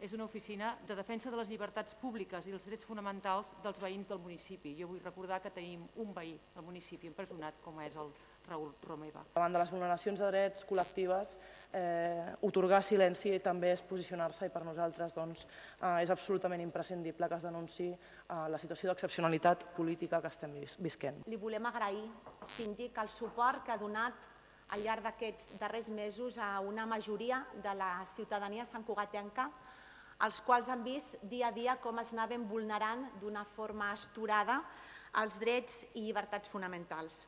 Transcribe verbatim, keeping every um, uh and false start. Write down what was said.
és una oficina de defensa de les llibertats públiques i els drets fonamentals dels veïns del municipi. Jo vull recordar que tenim un veí al municipi empresonat, com és el Raül Romeva. Davant de les vulneracions de drets col·lectives, atorgar silenci també és posicionar-se i per nosaltres és absolutament imprescindible que es denunciï la situació d'excepcionalitat política que estem visquent. Li volem agrair, síndic, el suport que ha donat al llarg d'aquests darrers mesos a una majoria de la ciutadania santcugatenca, els quals han vist dia a dia com es anaven vulnerant d'una forma astorada els drets i llibertats fonamentals.